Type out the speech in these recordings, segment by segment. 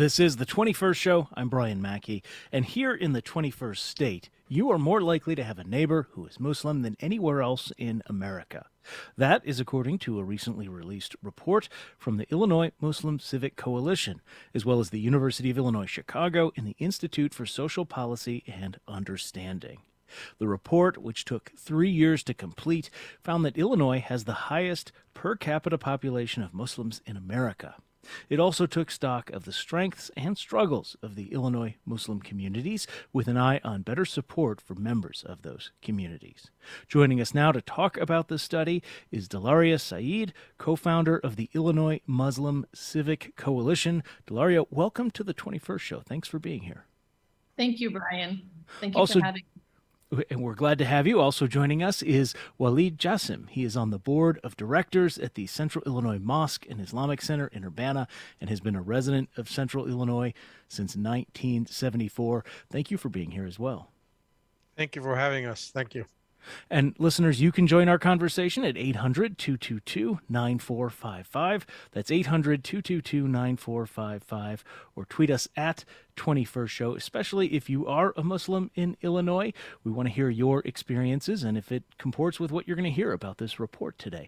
This is the 21st Show. I'm Brian Mackey. And here in the 21st state, you are more likely to have a neighbor who is Muslim than anywhere else in America. That is according to a recently released report from the Illinois Muslim Civic Coalition, as well as the University of Illinois Chicago and the Institute for Social Policy and Understanding. The report, which took 3 years to complete, found that Illinois has the highest per capita population of Muslims in America. It also took stock of the strengths and struggles of the Illinois Muslim communities, with an eye on better support for members of those communities. Joining us now to talk about this study is Dalaria Saeed, co-founder of the Illinois Muslim Civic Coalition. Dalaria, welcome to the 21st Show. Thanks for being here. Thank you, Brian. Thank you for having me. And we're glad to have you. Also joining us is Walid Jassim. He is on the board of directors at the Central Illinois Mosque and Islamic Center in Urbana and has been a resident of Central Illinois since 1974. Thank you for being here as well. Thank you for having us. Thank you. And listeners, you can join our conversation at 800-222-9455. That's 800-222-9455. Or tweet us at 21st Show, especially if you are a Muslim in Illinois. We want to hear your experiences and if it comports with what you're going to hear about this report today.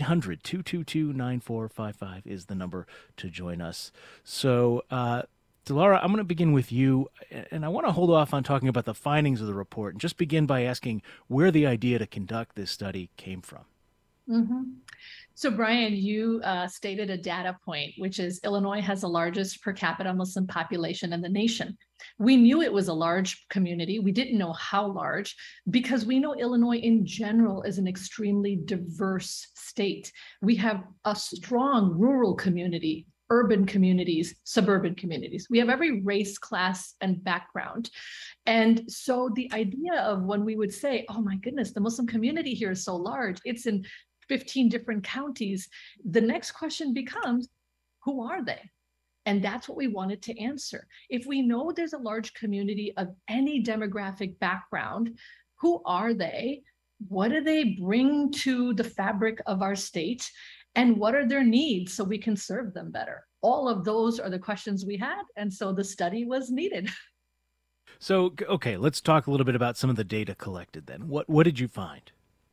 800-222-9455 is the number to join us. So, Dalaria, I'm going to begin with you, and I want to hold off on talking about the findings of the report and just begin by asking where the idea to conduct this study came from. Mm-hmm. So, Brian, you stated a data point, which is Illinois has the largest per capita Muslim population in the nation. We knew it was a large community. We didn't know how large because we know Illinois in general is an extremely diverse state. We have a strong rural community, urban communities, suburban communities. We have every race, class, and background. And so the idea of when we would say, oh my goodness, the Muslim community here is so large, it's in 15 different counties, the next question becomes, who are they? And that's what we wanted to answer. If we know there's a large community of any demographic background, who are they? What do they bring to the fabric of our state? And what are their needs so we can serve them better? All of those are the questions we had, and so the study was needed. So, okay, let's talk a little bit about some of the data collected then. What did you find?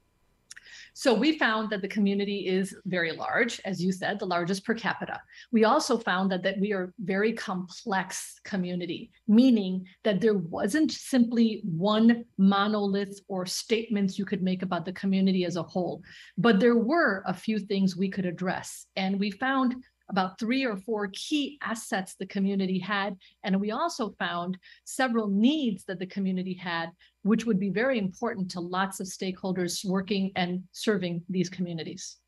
So we found that the community is very large, as you said, the largest per capita. We also found that we are very complex community, meaning that there wasn't simply one monolith or statements you could make about the community as a whole, but there were a few things we could address. And we found about 3 or 4 key assets the community had. And we also found several needs that the community had, which would be very important to lots of stakeholders working and serving these communities.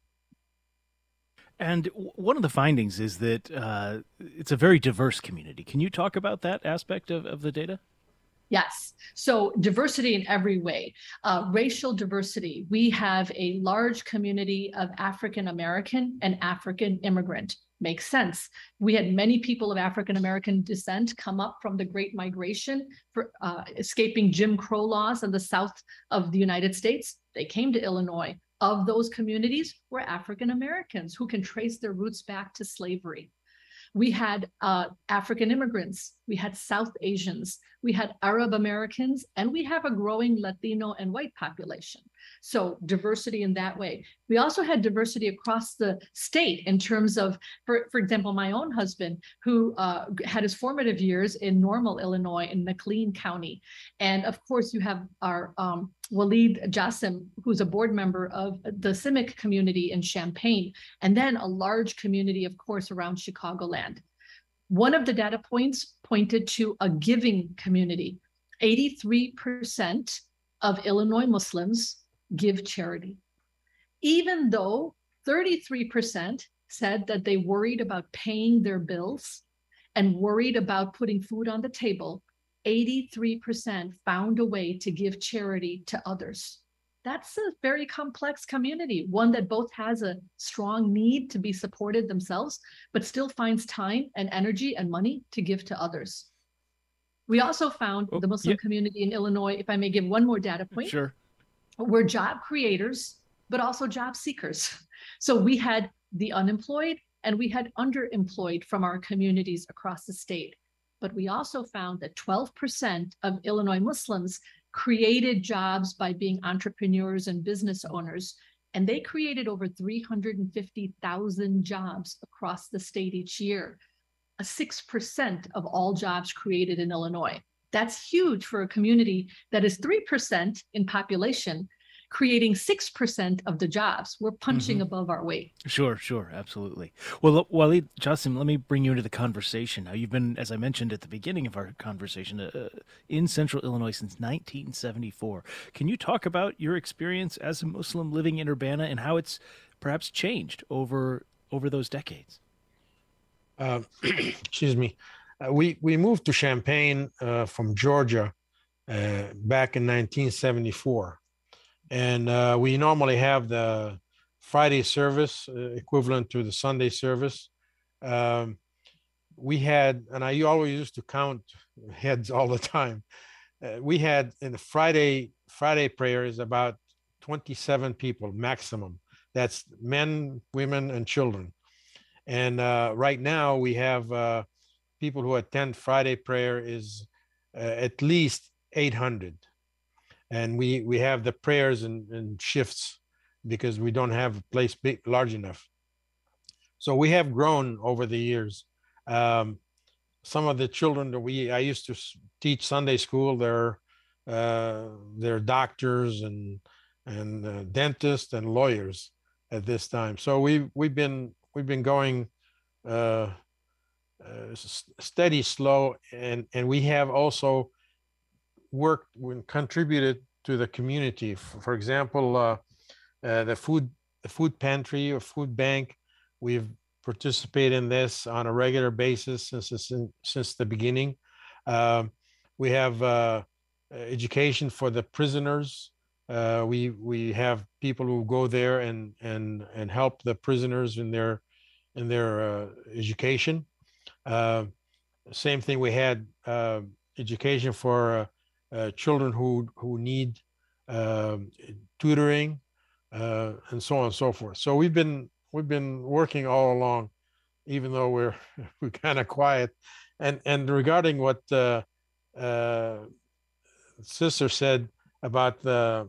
And one of the findings is that it's a very diverse community. Can you talk about that aspect of the data? Yes. So diversity in every way. Racial diversity. We have a large community of African American and African immigrant. Makes sense. We had many people of African American descent come up from the Great Migration for escaping Jim Crow laws in the South of the United States. They came to Illinois. Of those communities were African Americans who can trace their roots back to slavery. We had African immigrants, we had South Asians, we had Arab Americans, and we have a growing Latino and white population. So diversity in that way. We also had diversity across the state in terms of, for example, my own husband, who had his formative years in Normal, Illinois, in McLean County. And of course, you have our Walid Jassim, who's a board member of the Civic community in Champaign, and then a large community, of course, around Chicagoland. One of the data points pointed to a giving community. 83% of Illinois Muslims give charity, even though 33% said that they worried about paying their bills and worried about putting food on the table. 83% found a way to give charity to others. That's a very complex community, one that both has a strong need to be supported themselves, but still finds time and energy and money to give to others. We also found the Muslim community in Illinois, if I may give one more data point, Sure. We're job creators, but also job seekers. So we had the unemployed, and we had underemployed from our communities across the state. But we also found that 12% of Illinois Muslims created jobs by being entrepreneurs and business owners. And they created over 350,000 jobs across the state each year, 6% of all jobs created in Illinois. That's huge for a community that is 3% in population, creating 6% of the jobs. We're punching above our weight. Sure, absolutely. Well, Walid Jassim, let me bring you into the conversation. Now, you've been, as I mentioned at the beginning of our conversation, in Central Illinois since 1974. Can you talk about your experience as a Muslim living in Urbana and how it's perhaps changed over those decades? Excuse me. We moved to Champaign from Georgia back in 1974. And we normally have the Friday service equivalent to the Sunday service. We had, and I always used to count heads all the time. We had in the Friday prayer is about 27 people maximum. That's men, women, and children. And right now we have people who attend Friday prayer is at least 800. And we have the prayers in shifts because we don't have a place large enough. So we have grown over the years. Some of the children that I used to teach Sunday school, they're doctors and dentists and lawyers at this time. So we've been going steady, slow, and we have also worked and contributed to the community. For example, the food pantry or food bank, we've participated in this on a regular basis since the beginning. We have education for the prisoners. We have people who go there and help the prisoners in their education. Same thing, we had education for children who need tutoring, and so on and so forth. So we've been working all along, even though we're kind of quiet. And regarding what Sister said about the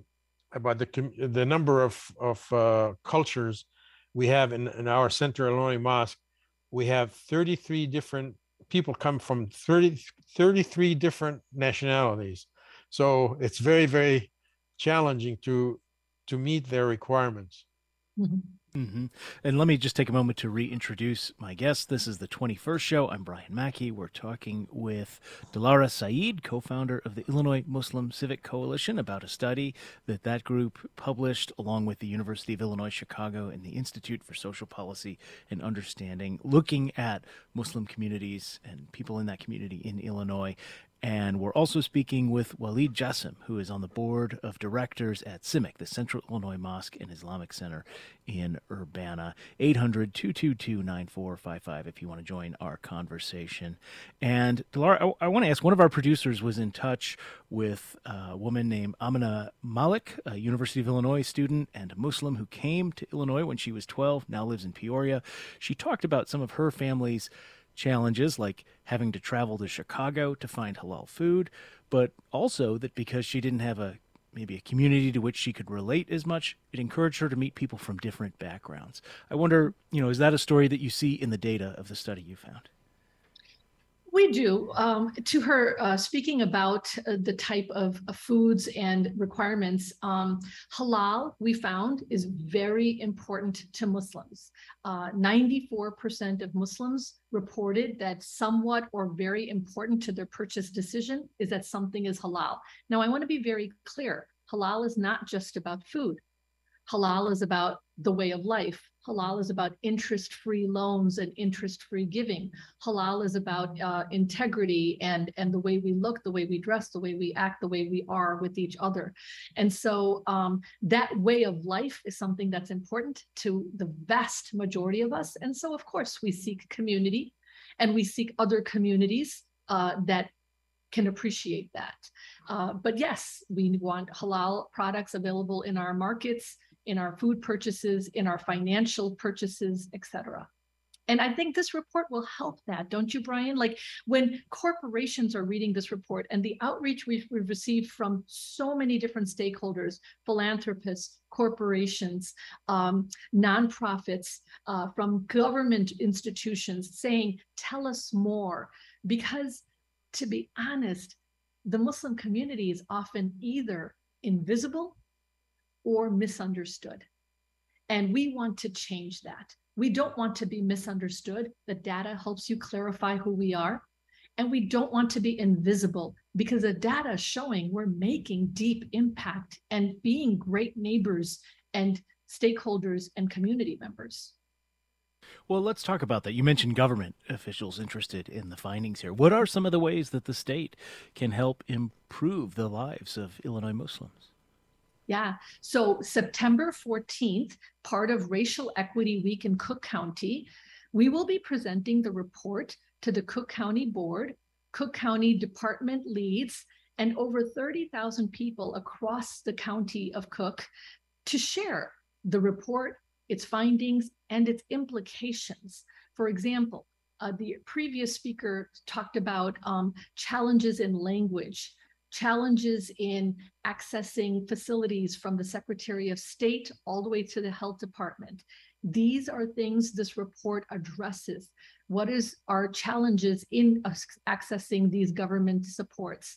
number of cultures we have in our Central Illinois Mosque, we have 33 different people come from 33 different nationalities. So it's very, very challenging to meet their requirements. And let me just take a moment to reintroduce my guest. This is the 21st show. I'm Brian Mackey. We're talking with Dilara Saeed, co-founder of the Illinois Muslim Civic Coalition, about a study that group published along with the University of Illinois Chicago and the Institute for Social Policy and Understanding, looking at Muslim communities and people in that community in Illinois. And we're also speaking with Walid Jassim, who is on the board of directors at CIMIC, the Central Illinois Mosque and Islamic Center in Urbana. 800-222-9455 if you want to join our conversation. And Dilara, I want to ask, one of our producers was in touch with a woman named Amina Malik, a University of Illinois student and a Muslim who came to Illinois when she was 12, now lives in Peoria. She talked about some of her family's challenges, like having to travel to Chicago to find halal food, but also that because she didn't have maybe a community to which she could relate as much, it encouraged her to meet people from different backgrounds. I wonder, is that a story that you see in the data of the study you found? We do. To her, speaking about the type of foods and requirements, halal, we found, is very important to Muslims. 94% of Muslims reported that somewhat or very important to their purchase decision is that something is halal. Now, I want to be very clear. Halal is not just about food. Halal is about the way of life. Halal is about interest-free loans and interest-free giving. Halal is about integrity and the way we look, the way we dress, the way we act, the way we are with each other. And so that way of life is something that's important to the vast majority of us. And so, of course, we seek community and we seek other communities that can appreciate that. But yes, we want halal products available in our markets, in our food purchases, in our financial purchases, etc. And I think this report will help that, don't you, Brian? Like when corporations are reading this report and the outreach we've received from so many different stakeholders, philanthropists, corporations, nonprofits, from government institutions saying, tell us more. Because to be honest, the Muslim community is often either invisible or misunderstood. And we want to change that. We don't want to be misunderstood. The data helps you clarify who we are. And we don't want to be invisible because the data is showing we're making deep impact and being great neighbors and stakeholders and community members. Well, let's talk about that. You mentioned government officials interested in the findings here. What are some of the ways that the state can help improve the lives of Illinois Muslims? Yeah. So September 14th, part of Racial Equity Week in Cook County, we will be presenting the report to the Cook County Board, Cook County department leads, and over 30,000 people across the county of Cook to share the report, its findings, and its implications. For example, the previous speaker talked about challenges in language, challenges in accessing facilities from the Secretary of State all the way to the Health Department. These are things this report addresses. What is our challenges in accessing these government supports?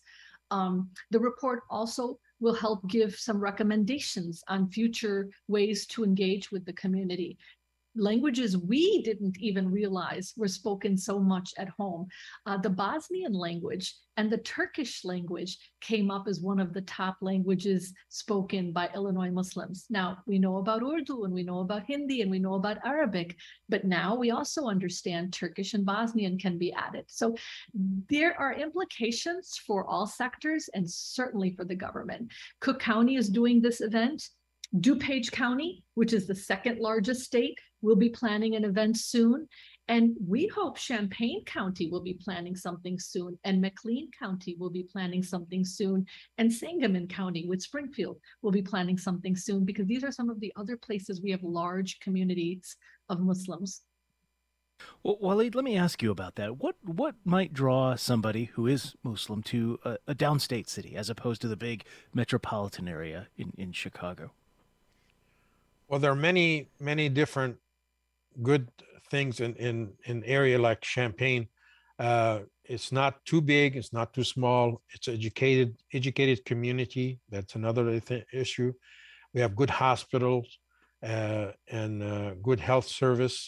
The report also will help give some recommendations on future ways to engage with the community. Languages we didn't even realize were spoken so much at home. The Bosnian language and the Turkish language came up as one of the top languages spoken by Illinois Muslims. Now, we know about Urdu and we know about Hindi and we know about Arabic, but now we also understand Turkish and Bosnian can be added. So there are implications for all sectors and certainly for the government. Cook County is doing this event. DuPage County, which is the second largest state, will be planning an event soon. And we hope Champaign County will be planning something soon, and McLean County will be planning something soon, and Sangamon County with Springfield will be planning something soon, because these are some of the other places we have large communities of Muslims. Well, Waleed, let me ask you about that. What might draw somebody who is Muslim to a downstate city as opposed to the big metropolitan area in Chicago? Well, there are many different good things in area like Champaign. It's not too big, it's not too small. It's educated community. That's another issue. We have good hospitals and good health service.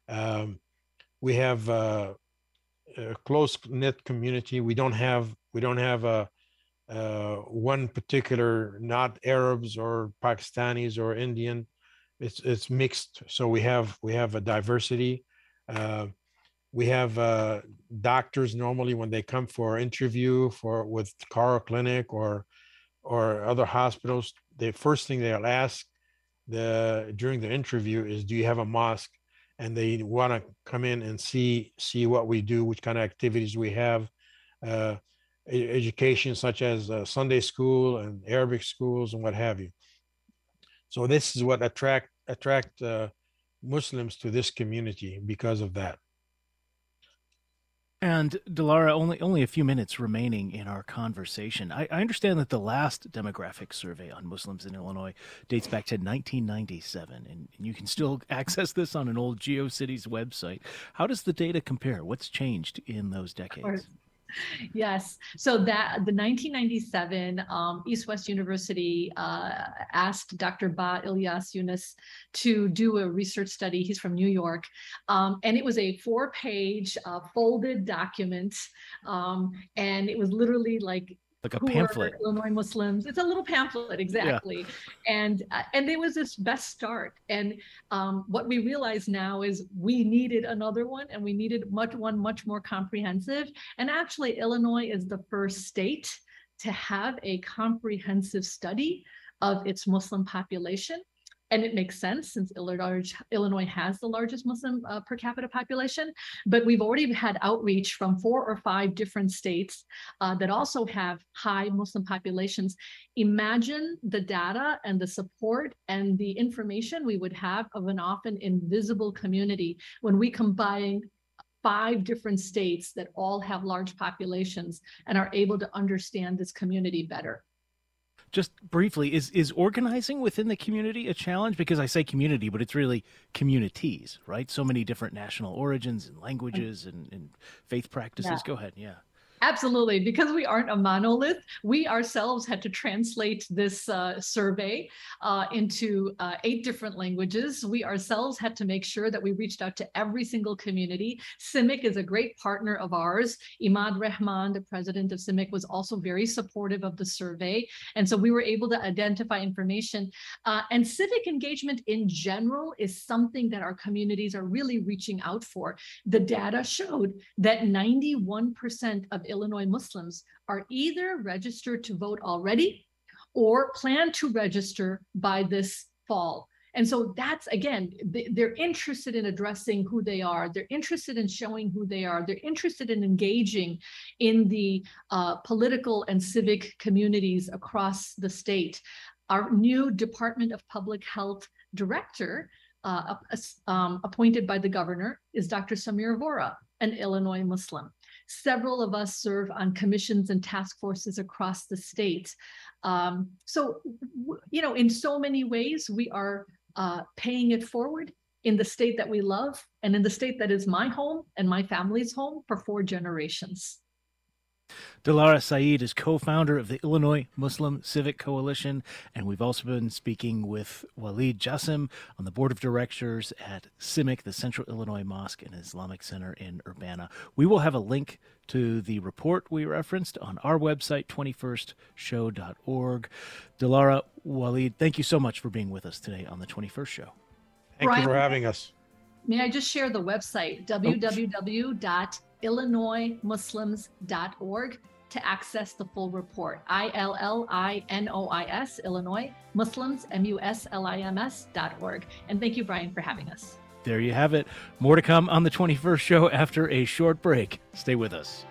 We have a close knit community. We don't have one particular, not Arabs or Pakistanis or Indian. It's mixed, so we have a diversity. We have doctors normally when they come for interview with Carle Clinic or other hospitals. The first thing they'll ask during the interview is, "Do you have a mosque?" And they want to come in and see what we do, which kind of activities we have, education such as Sunday school and Arabic schools and what have you. So this is what attract Muslims to this community because of that. And Dilara, only a few minutes remaining in our conversation. I understand that the last demographic survey on Muslims in Illinois dates back to 1997, and you can still access this on an old GeoCities website. How does the data compare? What's changed in those decades? Yes. So that the 1997 East West University asked Dr. Ba Ilyas Yunus to do a research study. He's from New York. And it was a 4-page folded document. And it was literally like a pamphlet. Illinois Muslims. It's a little pamphlet, exactly. Yeah. And it was this best start. And what we realize now is we needed another one, and we needed one much more comprehensive. And actually, Illinois is the first state to have a comprehensive study of its Muslim population. And it makes sense since Illinois has the largest Muslim per capita population, but we've already had outreach from 4 or 5 different states that also have high Muslim populations. Imagine the data and the support and the information we would have of an often invisible community when we combine 5 different states that all have large populations and are able to understand this community better. Just briefly, is organizing within the community a challenge? Because I say community, but it's really communities, right? So many different national origins and languages and faith practices. Yeah. Go ahead. Yeah. Absolutely. Because we aren't a monolith, we ourselves had to translate this survey into 8 different languages. We ourselves had to make sure that we reached out to every single community. CIMIC is a great partner of ours. Imad Rahman, the president of CIMIC, was also very supportive of the survey. And so we were able to identify information. And civic engagement in general is something that our communities are really reaching out for. The data showed that 91% of Illinois Muslims are either registered to vote already or plan to register by this fall. And so that's, again, they're interested in addressing who they are. They're interested in showing who they are. They're interested in engaging in the political and civic communities across the state. Our new Department of Public Health director, appointed by the governor, is Dr. Samir Vora, an Illinois Muslim. Several of us serve on commissions and task forces across the state. So, in so many ways, we are paying it forward in the state that we love and in the state that is my home and my family's home for 4 generations. Dilara Saeed is co-founder of the Illinois Muslim Civic Coalition, and we've also been speaking with Walid Jassim on the board of directors at CIMIC, the Central Illinois Mosque and Islamic Center in Urbana. We will have a link to the report we referenced on our website, 21stshow.org. Dilara, Walid, thank you so much for being with us today on the 21st Show. Thank you for having us. May I just share the website, www.illinoismuslims.org, to access the full report. ILLINOIS, Illinois Muslims, MUSLIMS.org. And thank you, Brian, for having us. There you have it. More to come on the 21st Show after a short break. Stay with us.